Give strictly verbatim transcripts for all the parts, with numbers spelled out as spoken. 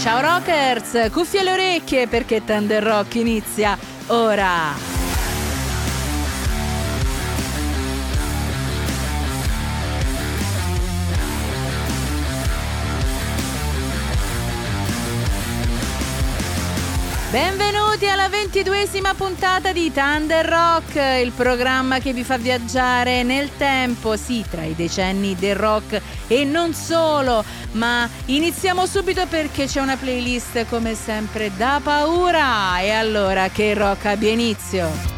Ciao rockers, cuffie alle orecchie perché Thunder Rock inizia ora. Benvenuti alla ventiduesima puntata di Thunder Rock, il programma che vi fa viaggiare nel tempo, sì, tra i decenni del rock e non solo, ma iniziamo subito perché c'è una playlist come sempre da paura, e allora che il rock abbia inizio.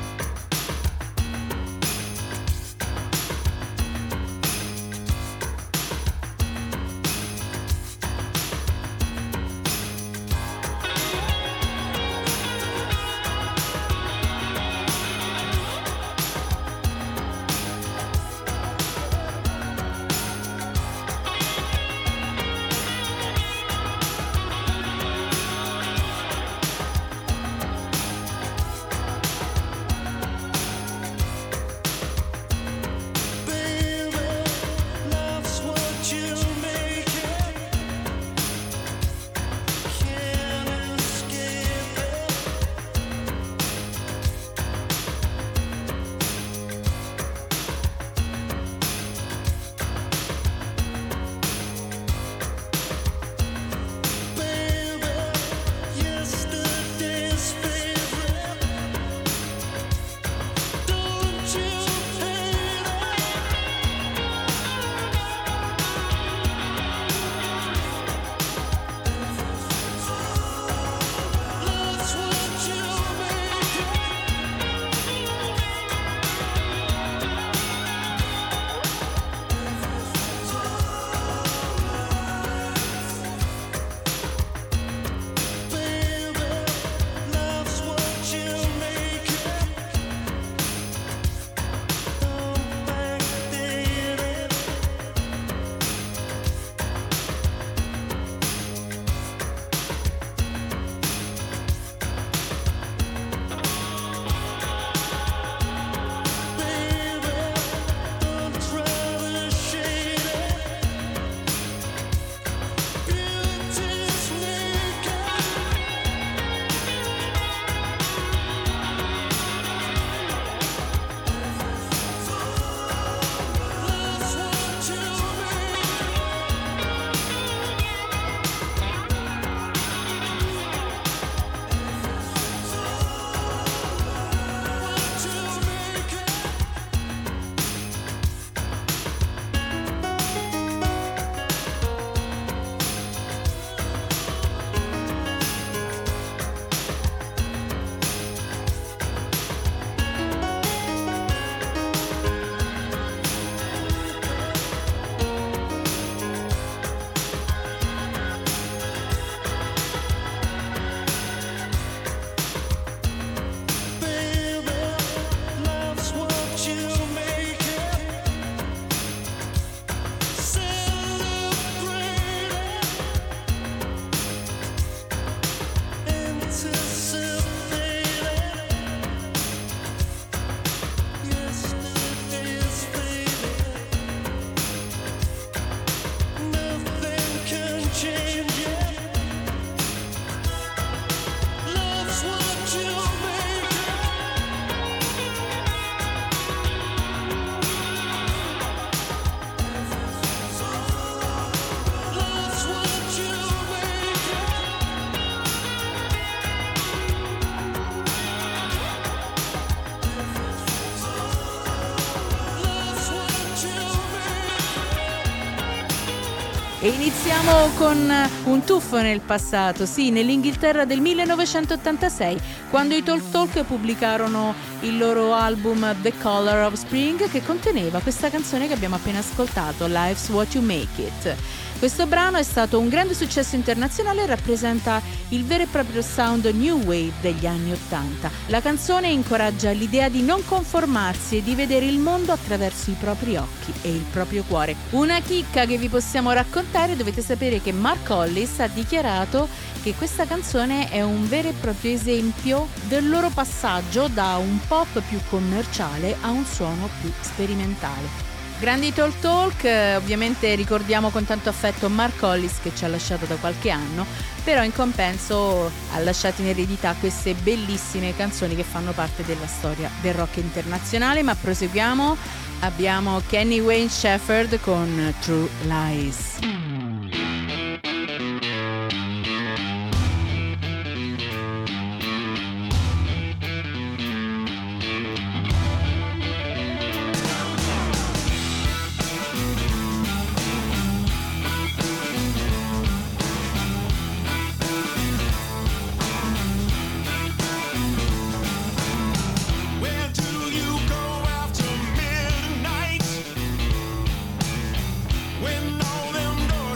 E iniziamo con un tuffo nel passato, sì, nell'Inghilterra del millenovecentottantasei, quando i Talk Talk pubblicarono il loro album The Color of Spring, che conteneva questa canzone che abbiamo appena ascoltato, Life's What You Make It. Questo brano è stato un grande successo internazionale e rappresenta il vero e proprio sound new wave degli anni ottanta. La canzone incoraggia l'idea di non conformarsi e di vedere il mondo attraverso i propri occhi e il proprio cuore. Una chicca che vi possiamo raccontare: dovete sapere che Mark Hollis ha dichiarato che questa canzone è un vero e proprio esempio del loro passaggio da un pop più commerciale a un suono più sperimentale. Grandi Talk Talk, eh, ovviamente ricordiamo con tanto affetto Mark Hollis che ci ha lasciato da qualche anno, però in compenso ha lasciato in eredità queste bellissime canzoni che fanno parte della storia del rock internazionale. Ma proseguiamo, abbiamo Kenny Wayne Shepherd con True Lies. When all them doors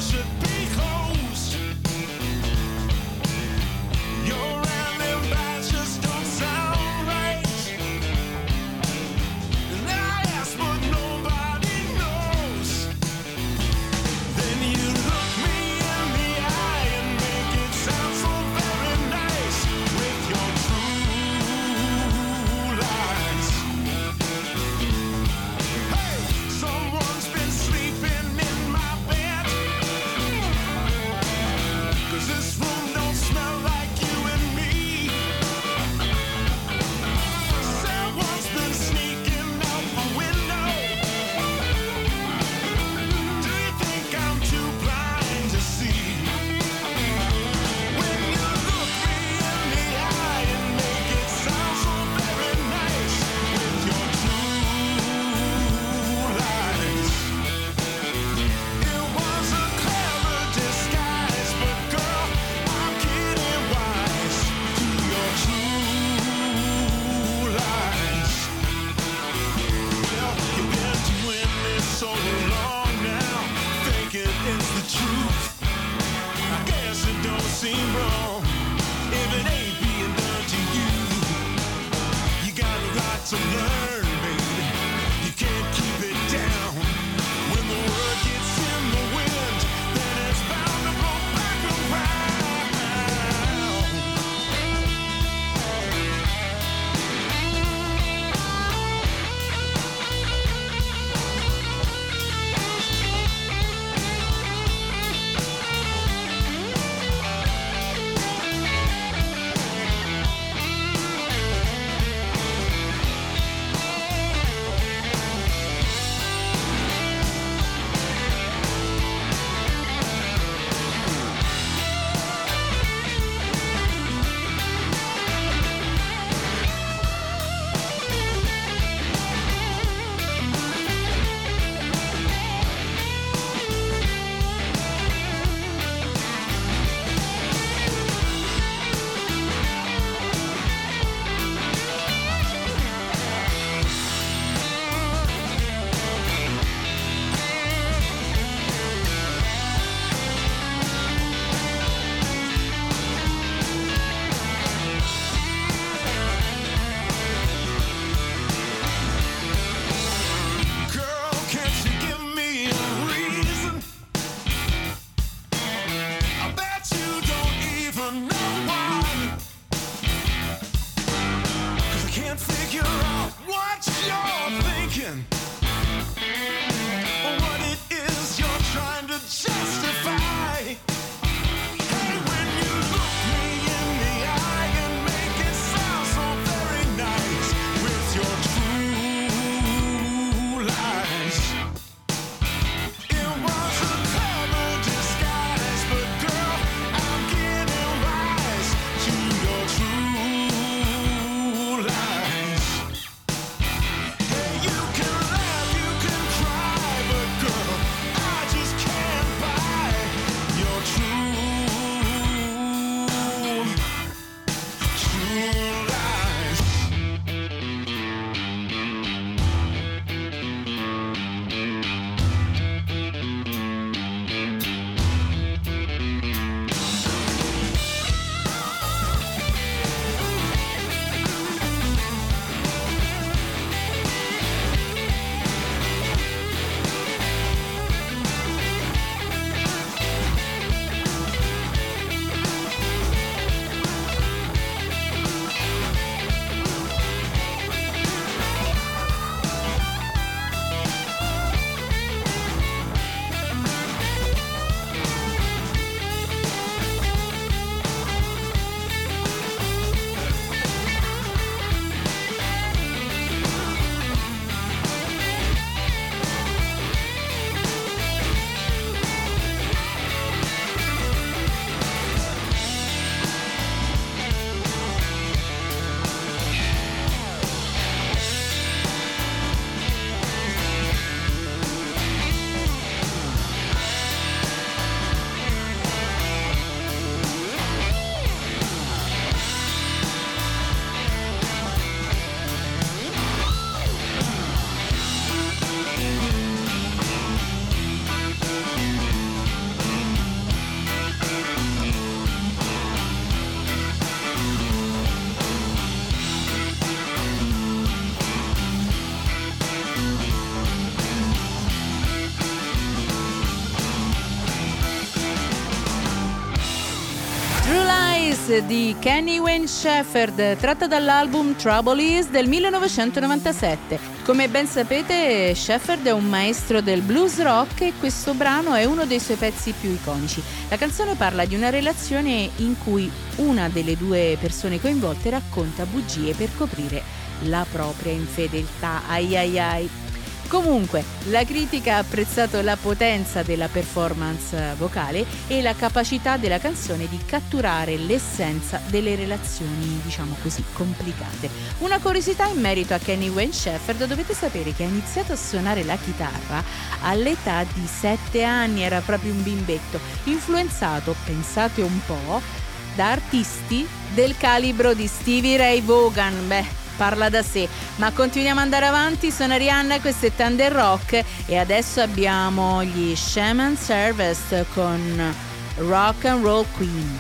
Is di Kenny Wayne Shepherd, tratta dall'album Trouble Is del millenovecentonovantasette. Come ben sapete, Shepherd è un maestro del blues rock e questo brano è uno dei suoi pezzi più iconici. La canzone parla di una relazione in cui una delle due persone coinvolte racconta bugie per coprire la propria infedeltà. Ai ai ai. Comunque, la critica ha apprezzato la potenza della performance vocale e la capacità della canzone di catturare l'essenza delle relazioni, diciamo così, complicate. Una curiosità in merito a Kenny Wayne Shepherd: dovete sapere che ha iniziato a suonare la chitarra all'età di sette anni, era proprio un bimbetto, influenzato, pensate un po', da artisti del calibro di Stevie Ray Vaughan. Beh, parla da sé, ma continuiamo ad andare avanti. Sono Arianna, questo è Thunder Rock e adesso abbiamo gli Shaman's Harvest con Rock and Roll Queen.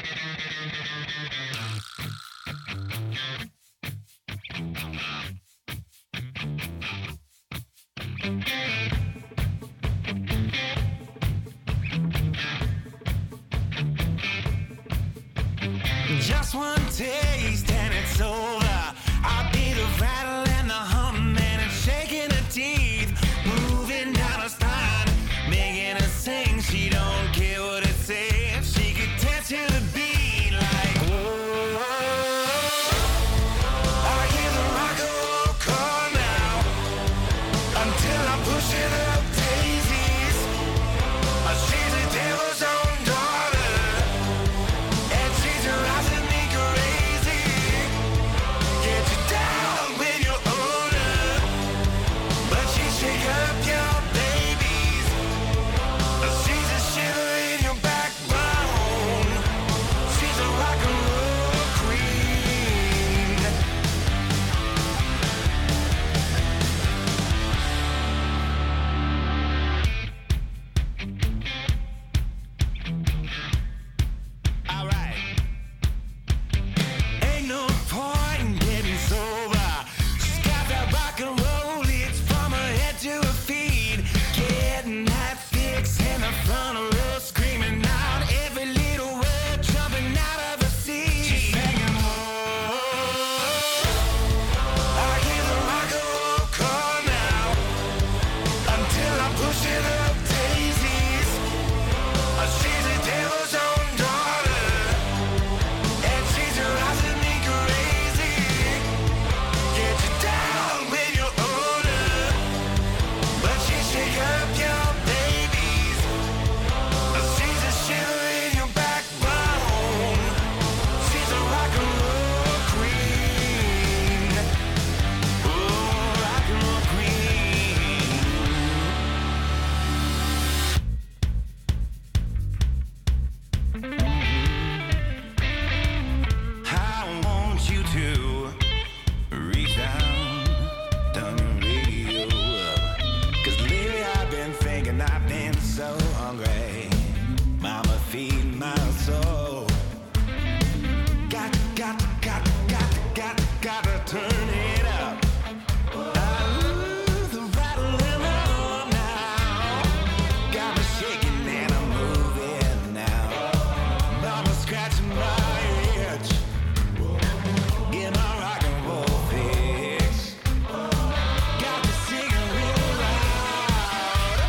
Just one taste and it's over. I'll be the rattle and the hum and it's shaking her teeth, moving down her spine, making her sing. She don't care what it says. She could dance to the beat like whoa. I hear the rock and roll call now until I push it up daisies. She's a devil's own daughter and she's driving me crazy. Get you down when you're older, but she shake up your babies. She's a shiver in your backbone. She's a rock and roll queen. All right. Ain't no point in getting sober. She's got that rock and roll, it's from her head to her feet. Getting that fix in the front row, screaming out every little word, jumping out of her seat. She's singing, oh, I hear the rock and roll call now until I push it up daisies. She's a devil's own daughter and she's driving me crazy. Get you down when you're older, but she shake up your babies. She's a shiver in your backbone. She's a rock and roll queen. Oh, rock and roll queen. I want you to reach down, down your radio. Cause lately I've been thinking I've been so hungry. Mama, feed my soul. Got, got, got, got, got, gotta turn it up. I love the rattle and the hum now. Got me shaking and I'm moving now. Mama scratching my itch. Get my rock and roll fix. Got me singing real loud.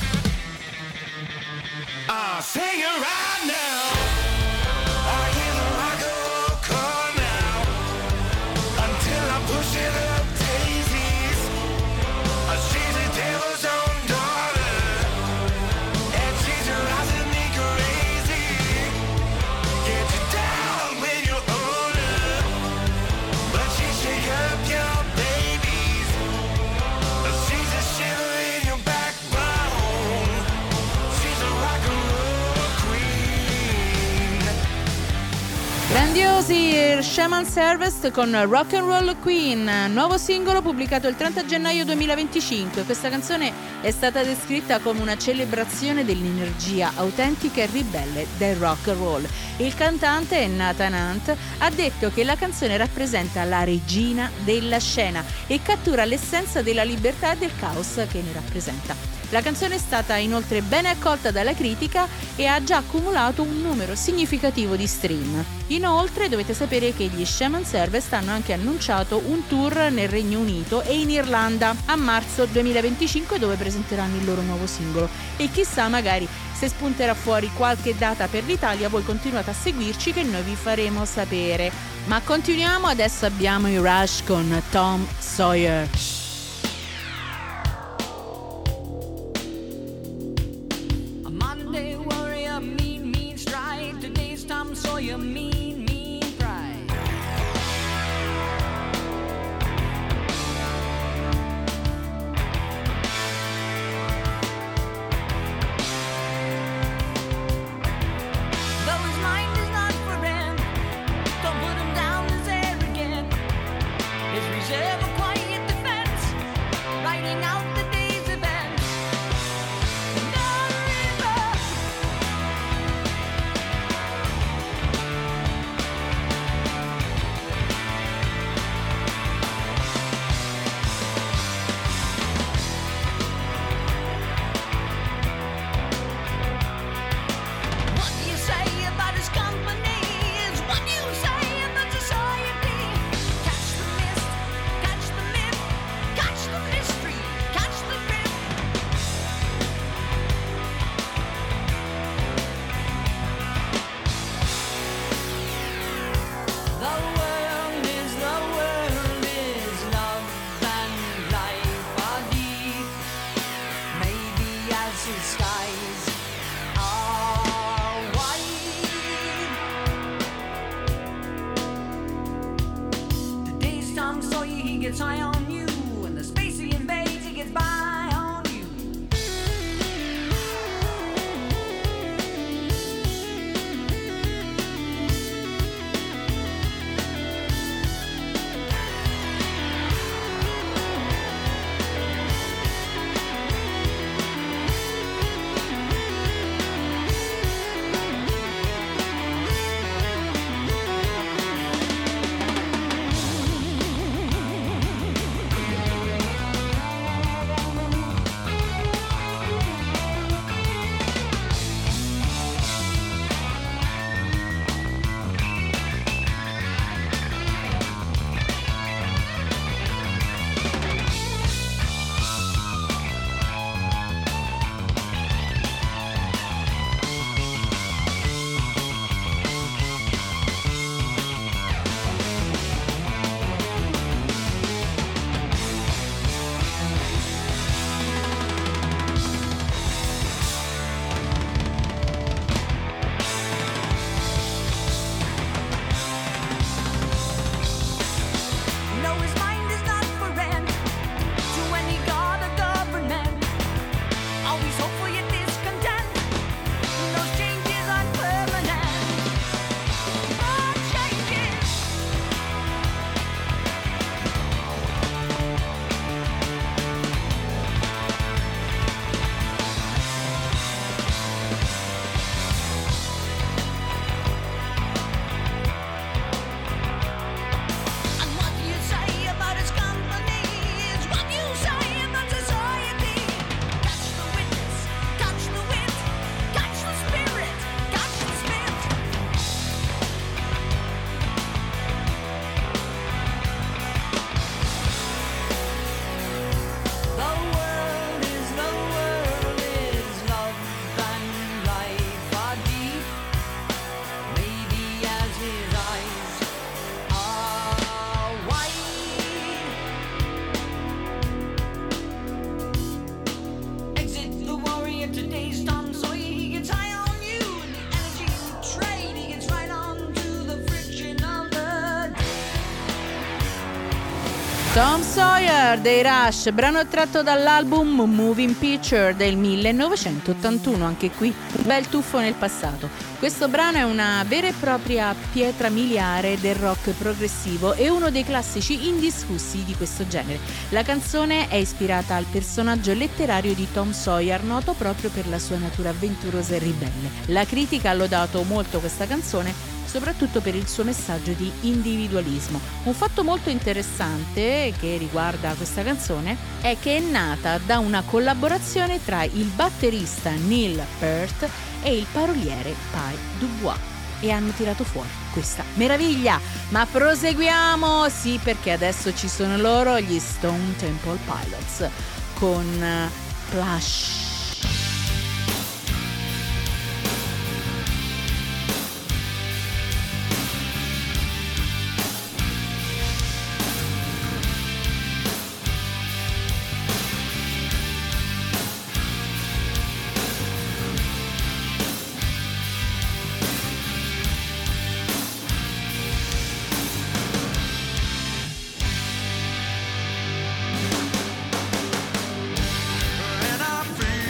Uh, singing right now. I hear the rock and roll call now until I push it up daisies. She's a devil's own daughter and she's driving me crazy. Get you down when you're older, but she shake up your babies. She's a shiver in your backbone. She's a rock and roll queen. Grandiosi Shaman's Harvest con Rock and Roll Queen, nuovo singolo pubblicato il trenta gennaio duemilaventicinque. Questa canzone è stata descritta come una celebrazione dell'energia autentica e ribelle del rock and roll. Il cantante Nathan Hunt ha detto che la canzone rappresenta la regina della scena e cattura l'essenza della libertà e del caos che ne rappresenta. La canzone è stata inoltre ben accolta dalla critica e ha già accumulato un numero significativo di stream. Inoltre dovete sapere che gli Shaman Service hanno anche annunciato un tour nel Regno Unito e in Irlanda a marzo duemilaventicinque, dove presenteranno il loro nuovo singolo, e chissà, magari se spunterà fuori qualche data per l'Italia voi continuate a seguirci che noi vi faremo sapere. Ma continuiamo, adesso abbiamo i Rush con Tom Sawyer. A Monday warrior, mean, mean stride. Today's Tom Sawyer, mean, mean pride. Though his mind is not for rent, don't put him down as arrogant. His reserve a quiet defense, writing out the day's events. No river. What do you say about his company is what you say about society. Catch the mist, catch the myth, catch the mystery, catch the drift. The world is, the world is love and life are deep. Maybe as his skies are wide. Today's Tom Sawyer, he gets high on you, and the space he invades, he gets by on you. No, his mind is not for rent to any god or government. Always hope for your discontent. Those changes aren't permanent. But changes. And what you say about his company is what you say about society. Catch the witness, catch the wit, catch the spirit, catch the spit. The world is, the world is love and life are deep. Maybe as his eyes are wide. Exit the warrior, today's Tom Sawyer, he gets high on you, and the energy you trade, he gets right on to the friction of the day. Tom Sawyer dei Rush, brano tratto dall'album Moving Picture del millenovecentottantuno, anche qui un bel tuffo nel passato. Questo brano è una vera e propria pietra miliare del rock progressivo e uno dei classici indiscussi di questo genere. La canzone è ispirata al personaggio letterario di Tom Sawyer, noto proprio per la sua natura avventurosa e ribelle. La critica ha lodato molto questa canzone, soprattutto per il suo messaggio di individualismo. Un fatto molto interessante che riguarda questa canzone è che è nata da una collaborazione tra il batterista Neil Peart e il paroliere Pi Dubois e hanno tirato fuori questa meraviglia. Ma proseguiamo, sì, perché adesso ci sono loro, gli Stone Temple Pilots con uh, Plush. And I feel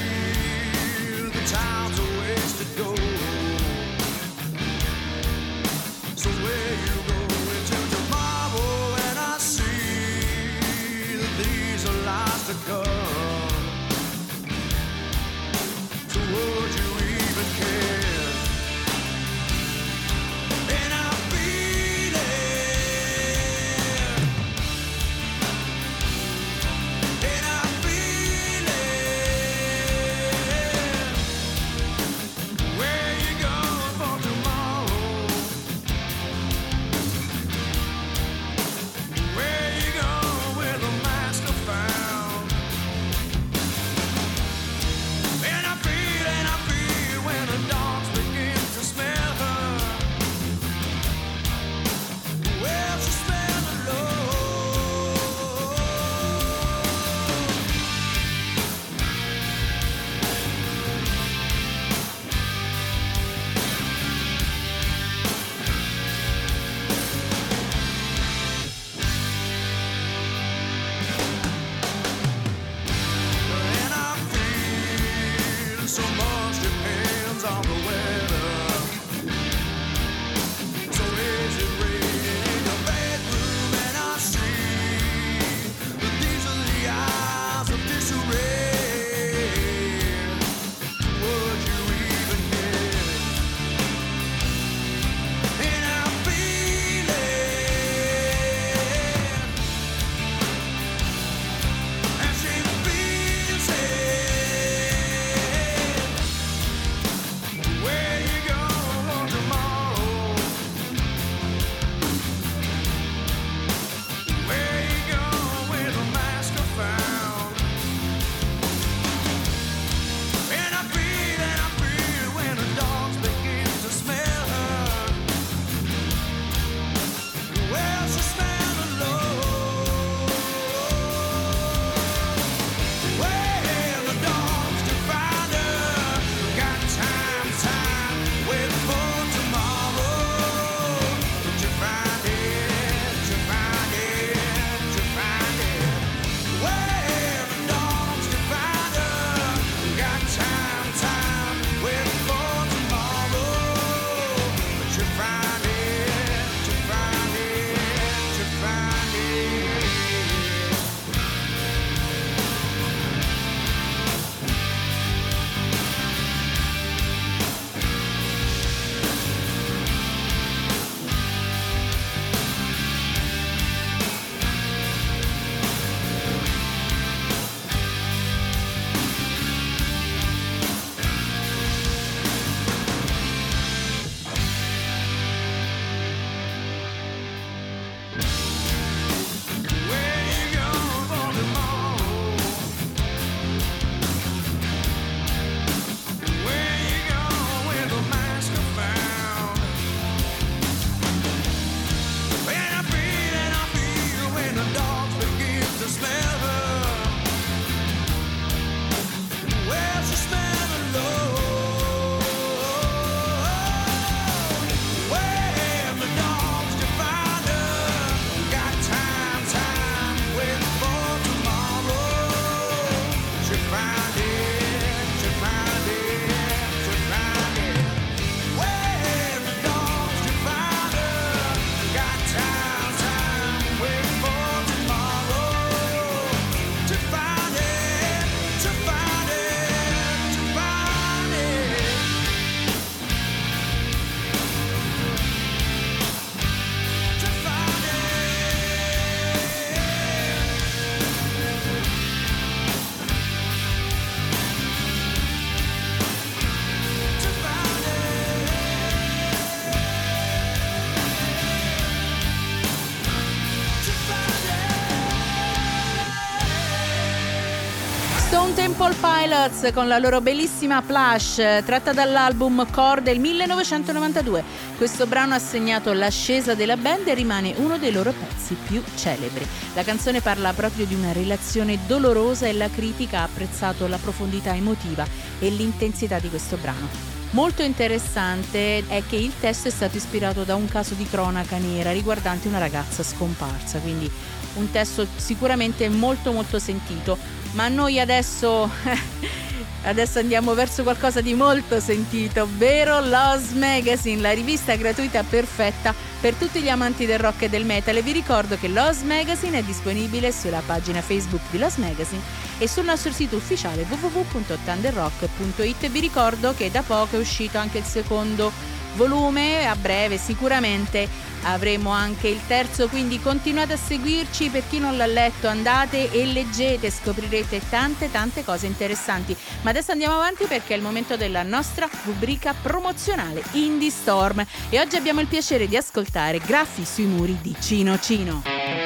Stone Temple Pilots con la loro bellissima Plush, tratta dall'album Core del millenovecentonovantadue. Questo brano ha segnato l'ascesa della band e rimane uno dei loro pezzi più celebri. La canzone parla proprio di una relazione dolorosa e la critica ha apprezzato la profondità emotiva e l'intensità di questo brano. Molto interessante è che il testo è stato ispirato da un caso di cronaca nera riguardante una ragazza scomparsa, quindi un testo sicuramente molto molto sentito, ma noi adesso adesso andiamo verso qualcosa di molto sentito, ovvero Lost Magazine, la rivista gratuita perfetta per tutti gli amanti del rock e del metal. E vi ricordo che Lost Magazine è disponibile sulla pagina Facebook di Lost Magazine e sul nostro sito ufficiale w w w punto thunder rock punto i t. Vi ricordo che da poco è uscito anche il secondo volume, a breve sicuramente avremo anche il terzo, quindi continuate a seguirci. Per chi non l'ha letto, andate e leggete, scoprirete tante tante cose interessanti. Ma adesso andiamo avanti perché è il momento della nostra rubrica promozionale Indie Storm e oggi abbiamo il piacere di ascoltare Graffi sui muri di Cino Cino.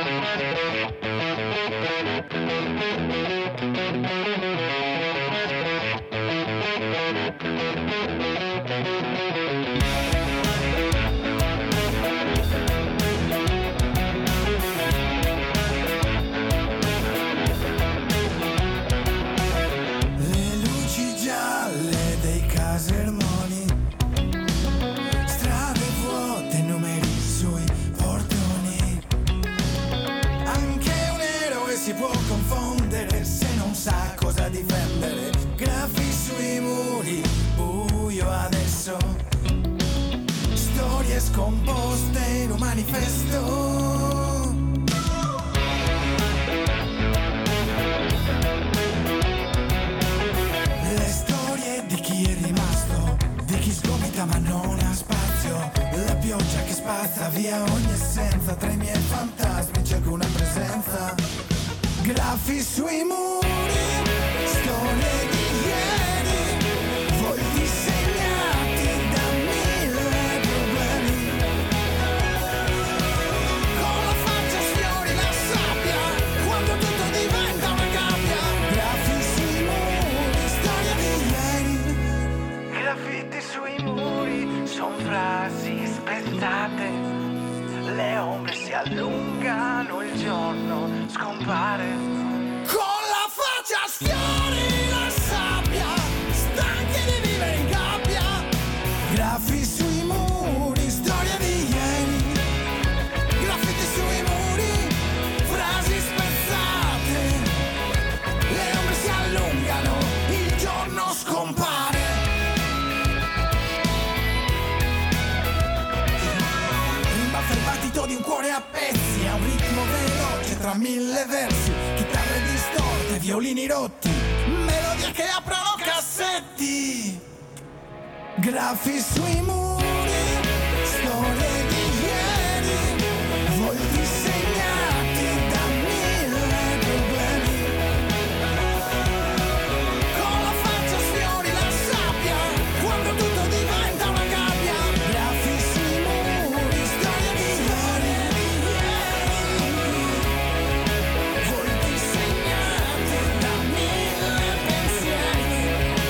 Sermoni, strade vuote, numeri sui portoni. Anche un eroe si può confondere se non sa cosa difendere. Graffi sui muri, buio adesso. Storie scomposte in un manifesto. Ma non ha spazio, la pioggia che spazza via ogni essenza. Tra i miei fantasmi cerco una presenza. Graffi sui muri, storie di ieri, volti segnati da mille problemi. Con la faccia sfiori la sabbia, quando tutto diventa una gabbia. Graffi sui muri, storia di ieri. Graffiti sui muri, son frasi spezzate. Le ombre si allungano, il giorno scompare. Con la faccia sfiori la sabbia, stanchi di vivere in gabbia. Graffi sui muri, storia di ieri. Graffiti sui muri, frasi spezzate. Le ombre si allungano, il giorno scompare. Di un cuore a pezzi, a un ritmo veloce tra mille versi, chitarre distorte, violini rotti, melodie che aprono cassetti. Graffi sui muri, storie di ieri, volti segnati da mille problemi. Con la faccia sfiori la sabbia, quando tutto diventa una gabbia. Graffi sui muri, storie di ieri, volti segnati da mille pensieri.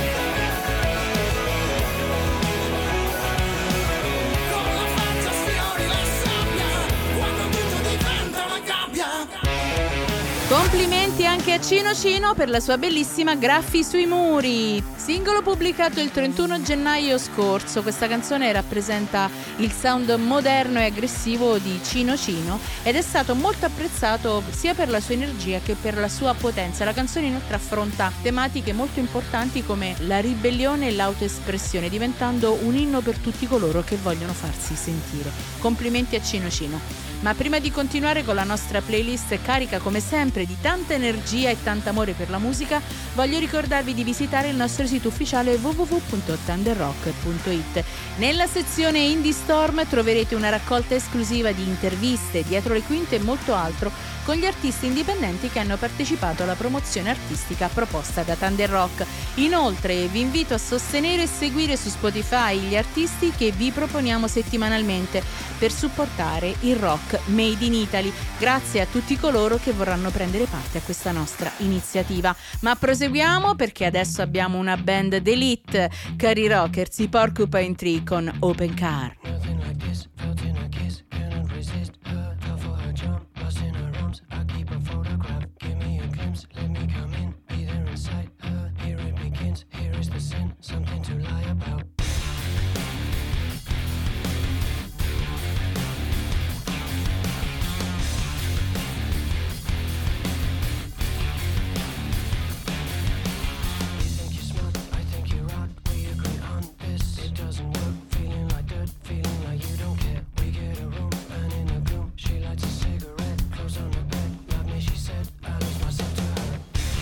Con la faccia sfiori la sabbia, quando tutto diventa una gabbia. Complimenti anche a Cino Cino per la sua bellissima Graffi sui muri, singolo pubblicato il trentuno gennaio scorso. Questa canzone rappresenta il sound moderno e aggressivo di Cino Cino ed è stato molto apprezzato sia per la sua energia che per la sua potenza. La canzone inoltre affronta tematiche molto importanti come la ribellione e l'autoespressione, diventando un inno per tutti coloro che vogliono farsi sentire. Complimenti a Cino Cino. Ma prima di continuare con la nostra playlist carica come sempre di tanta energia e tanto amore per la musica, voglio ricordarvi di visitare il nostro sito ufficiale w w w punto thunder rock punto i t. Nella sezione Indie Storm troverete una raccolta esclusiva di interviste, dietro le quinte e molto altro con gli artisti indipendenti che hanno partecipato alla promozione artistica proposta da Thunder Rock. Inoltre vi invito a sostenere e seguire su Spotify gli artisti che vi proponiamo settimanalmente per supportare il rock rock made in Italy. Grazie a tutti coloro che vorranno prendere parte a questa nostra iniziativa. Ma proseguiamo, perché adesso abbiamo una band d'elite, cari rockers, i Porcupine Tree con Open Car. Nothing like this, felt in a kiss, couldn't resist her, fell for her charm, lost in her arms, I keep a photograph, give me a glimpse, let me come in, be there inside her, here it begins, here is the sin, something to lie about. You think you're smart, I think you're out, we agree on this, it doesn't work, feeling like dirt, feeling like you don't care. We get a room, and in the gloom, she lights a cigarette, clothes on the bed. Love me, she said, I lose myself to her.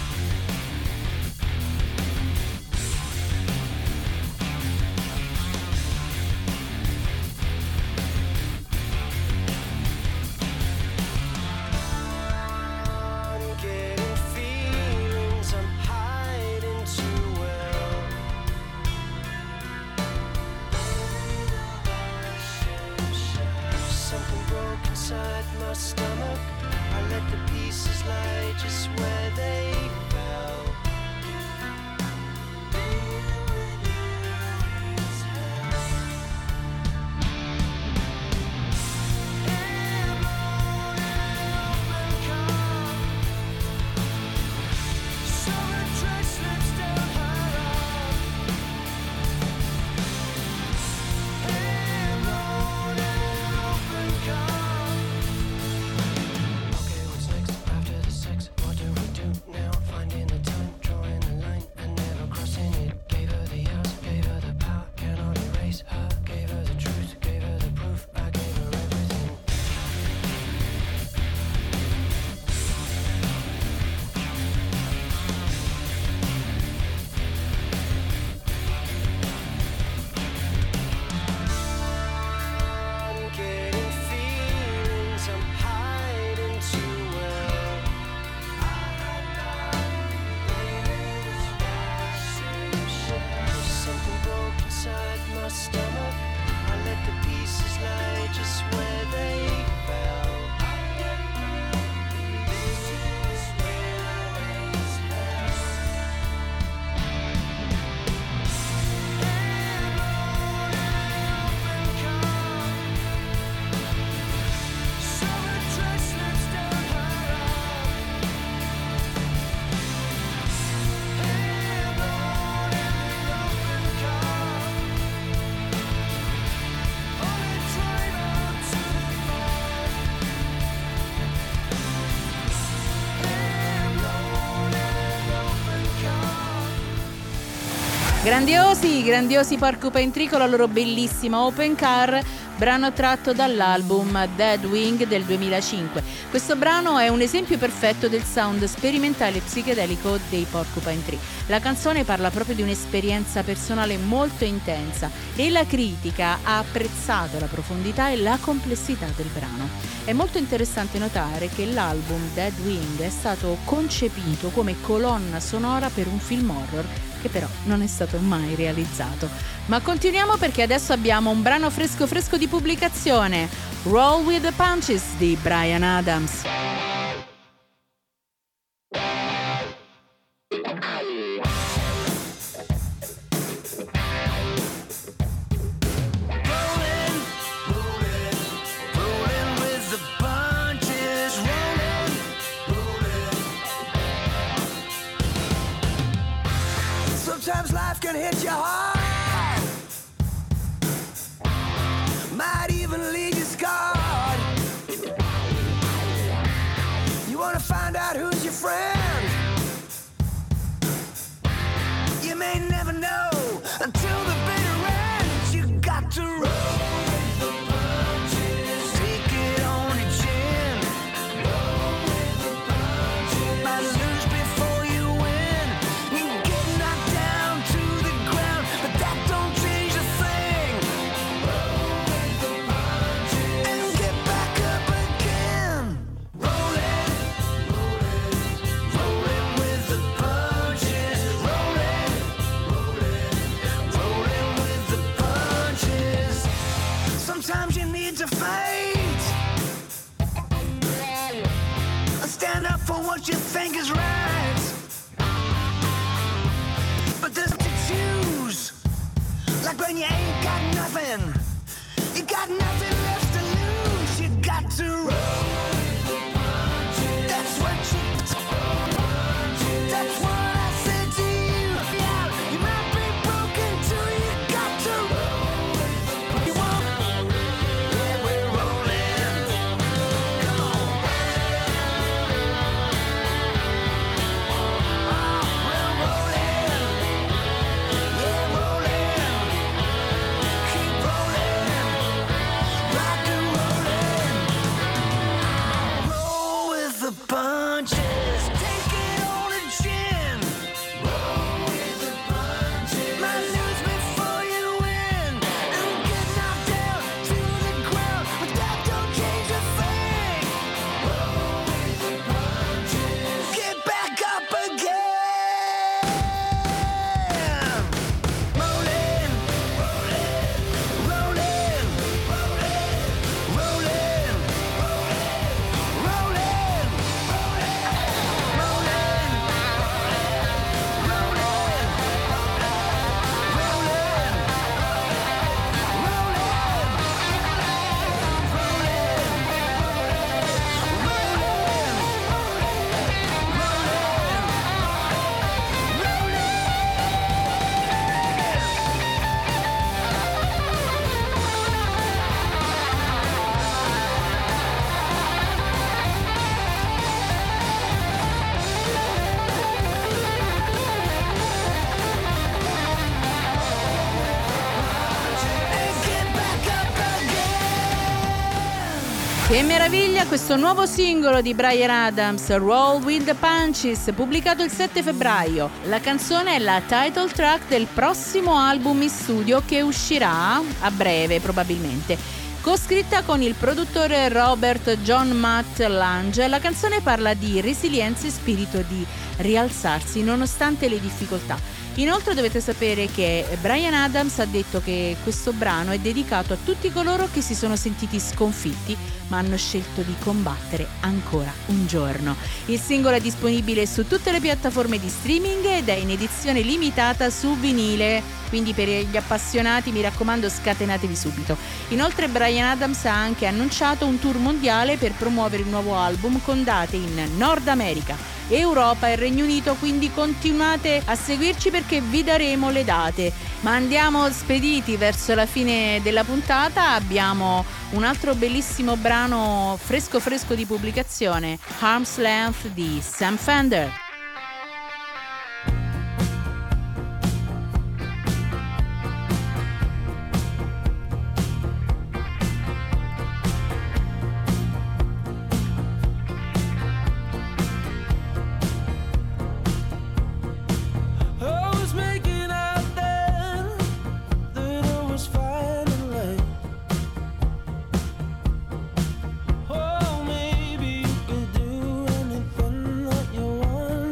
I'm getting feelings I'm hiding too well. Something broke inside my stomach. I let the pieces lie just where they fell. Summer dress slips down her arm. Alone in an open car. Okay, what's next? After the sex, what do we do now? Finding the time, drawing the line, and never crossing it. Gave her the hours, gave her the power, cannot erase her. Gave her the truth, gave her the proof, I gave her everything. I'm getting feelings I'm hiding too well. Something broke inside my stomach. I let the pieces lie just where they fell. Summer dress slips down her arm. Alone in an open car. On a drive out to the mall. Alone in an open car. Grandiosi, grandiosi Porcupine Tree con la loro bellissima Open Car, brano tratto dall'album Dead Wing del duemilacinque. Questo brano è un esempio perfetto del sound sperimentale e psichedelico dei Porcupine Tree. La canzone parla proprio di un'esperienza personale molto intensa e la critica ha apprezzato la profondità e la complessità del brano. È molto interessante notare che l'album Dead Wing è stato concepito come colonna sonora per un film horror che però non è stato mai realizzato. Ma continuiamo, perché adesso abbiamo un brano fresco fresco di pubblicazione, Roll with the Punches di Bryan Adams. Rolling with the punches, rolling, rolling. Sometimes life can hit you hard, might even leave you scarred. You wanna find out who's your friend? You may never know until the bitter end. You got to roll with the punches. Take it on the chin. Roll with the punches. Might lose before you win. You get knocked down to the ground, but that don't change a thing. Roll with the what you think is right. But there's to choose. Like when you ain't got nothing, you got nothing left to lose. You got to roll with the punches. That's what you. That's what I said to you. Yeah, you might be broken too. You got to roll with the punches. You won't. Yeah, we're rolling. Come on. Oh, we're rolling. Yeah, rolling. Keep rolling. Rock and rollin'. Roll with the punches. Take it on the chin. Roll with the punches. Might lose before you win. And get knocked down to the ground, but that don't change a thing. Roll with the punches. Get back up again. Rollin', rollin', rollin', rollin', rollin', Che meraviglia questo nuovo singolo di Bryan Adams, Roll with the Punches, pubblicato il sette febbraio. La canzone è la title track del prossimo album in studio che uscirà a breve probabilmente. Coscritta con il produttore Robert John Matt Lange, la canzone parla di resilienza e spirito di rialzarsi nonostante le difficoltà. Inoltre dovete sapere che Bryan Adams ha detto che questo brano è dedicato a tutti coloro che si sono sentiti sconfitti ma hanno scelto di combattere ancora un giorno. Il singolo è disponibile su tutte le piattaforme di streaming ed è in edizione limitata su vinile, quindi per gli appassionati mi raccomando scatenatevi subito. Inoltre Bryan Adams ha anche annunciato un tour mondiale per promuovere il nuovo album con date in Nord America, Europa e Regno Unito, quindi continuate a seguirci perché vi daremo le date. Ma andiamo spediti verso la fine della puntata, abbiamo un altro bellissimo brano fresco fresco di pubblicazione, Arm's Length di Sam Fender. I was making out then that I was fine and late. Oh, maybe you could do anything that you want.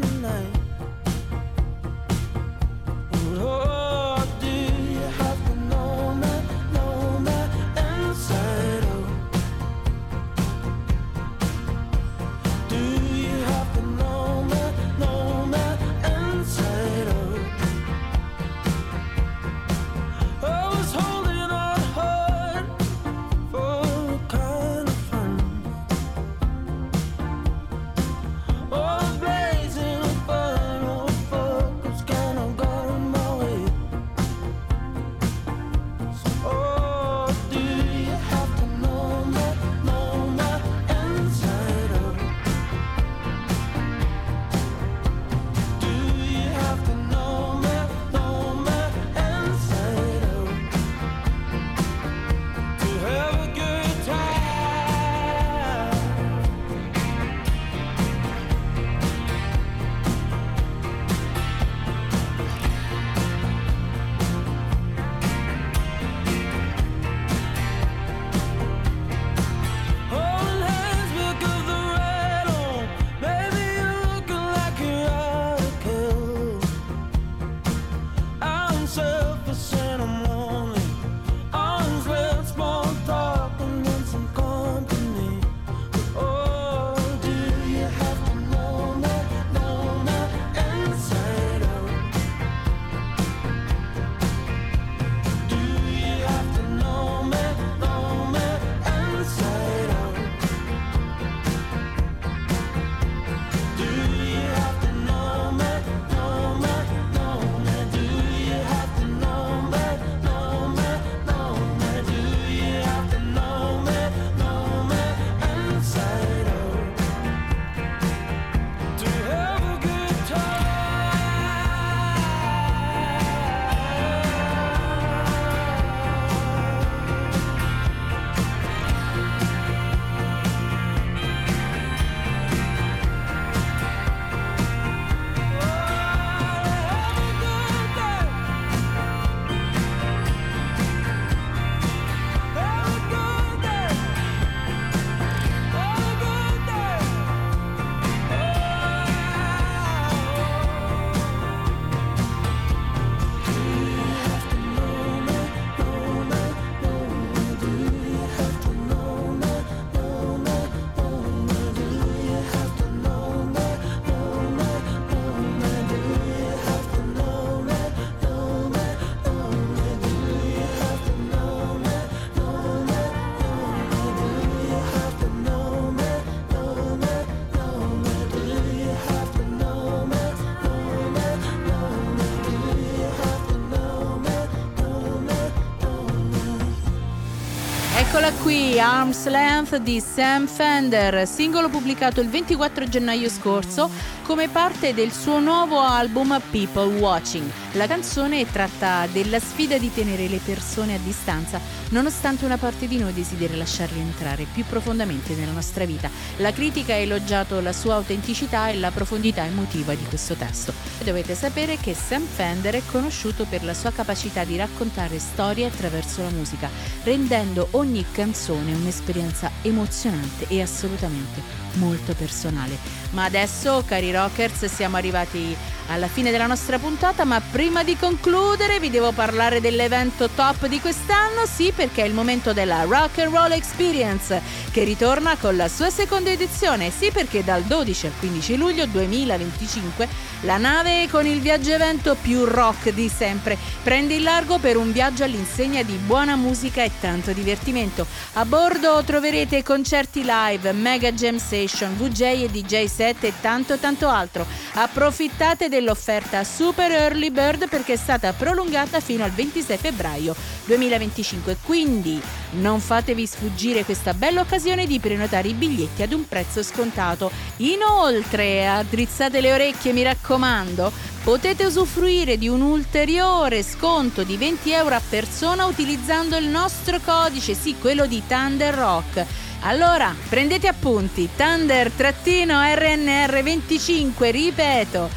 Eccola qui, Arm's Length di Sam Fender, singolo pubblicato il ventiquattro gennaio scorso come parte del suo nuovo album People Watching. La canzone tratta della sfida di tenere le persone a distanza, nonostante una parte di noi desideri lasciarli entrare più profondamente nella nostra vita. La critica ha elogiato la sua autenticità e la profondità emotiva di questo testo. Dovete sapere che Sam Fender è conosciuto per la sua capacità di raccontare storie attraverso la musica, rendendo ogni canzone un'esperienza emozionante e assolutamente molto personale. Ma adesso, cari rockers, siamo arrivati alla fine della nostra puntata, ma prima di concludere vi devo parlare dell'evento top di quest'anno, sì, perché è il momento della Rock and Roll Experience, che ritorna con la sua seconda edizione, sì, perché dal dodici al quindici luglio duemilaventicinque la nave con il viaggio evento più rock di sempre prende il largo per un viaggio all'insegna di buona musica e tanto divertimento. A bordo troverete concerti live, mega jam session, V J e D J set e tanto tanto altro. Approfittate dell'offerta Super Early Bird perché è stata prolungata fino al ventisei febbraio duemilaventicinque, quindi non fatevi sfuggire questa bella occasione di prenotare i biglietti ad un prezzo scontato. Inoltre, addrizzate le orecchie, mi raccomando, potete usufruire di un ulteriore sconto di venti euro a persona utilizzando il nostro codice, sì, quello di Thunder Rock. Allora, prendete appunti, Thunder-R N R venticinque, ripeto,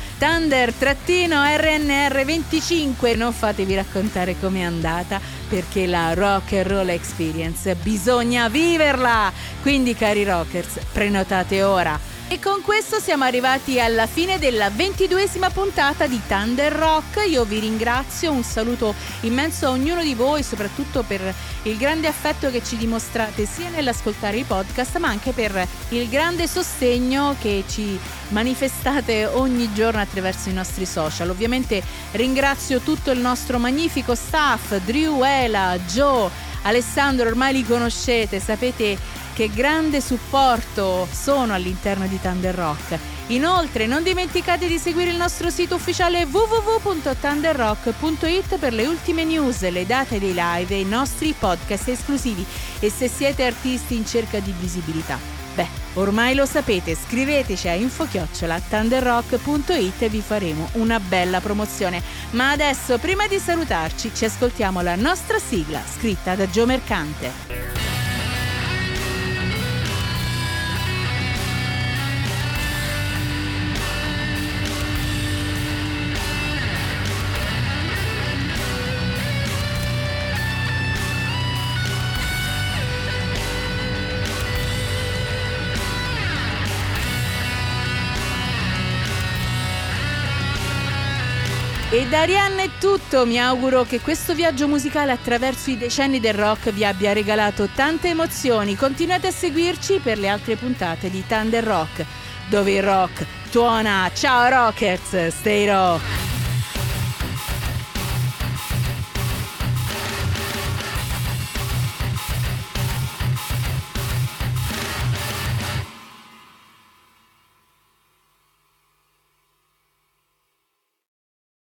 Thunder-R N R venticinque, non fatevi raccontare com'è andata, perché la Rock and Roll Experience bisogna viverla! Quindi, cari rockers, prenotate ora! E con questo siamo arrivati alla fine della ventiduesima puntata di Thunder Rock. Io vi ringrazio, un saluto immenso a ognuno di voi, soprattutto per il grande affetto che ci dimostrate sia nell'ascoltare i podcast, ma anche per il grande sostegno che ci manifestate ogni giorno attraverso i nostri social. Ovviamente ringrazio tutto il nostro magnifico staff, Drew, Ela, Joe, Alessandro, ormai li conoscete, sapete che grande supporto sono all'interno di Thunder Rock. Inoltre non dimenticate di seguire il nostro sito ufficiale w w w punto thunder rock punto i t per le ultime news, le date dei live e i nostri podcast esclusivi. E se siete artisti in cerca di visibilità, beh, ormai lo sapete, scriveteci a info chiocciola thunder rock punto i t e vi faremo una bella promozione. Ma adesso, prima di salutarci, ci ascoltiamo la nostra sigla scritta da Joe Mercante. E da Arianna è tutto, mi auguro che questo viaggio musicale attraverso i decenni del rock vi abbia regalato tante emozioni. Continuate a seguirci per le altre puntate di Thunder Rock, dove il rock tuona. Ciao rockers, stay rock!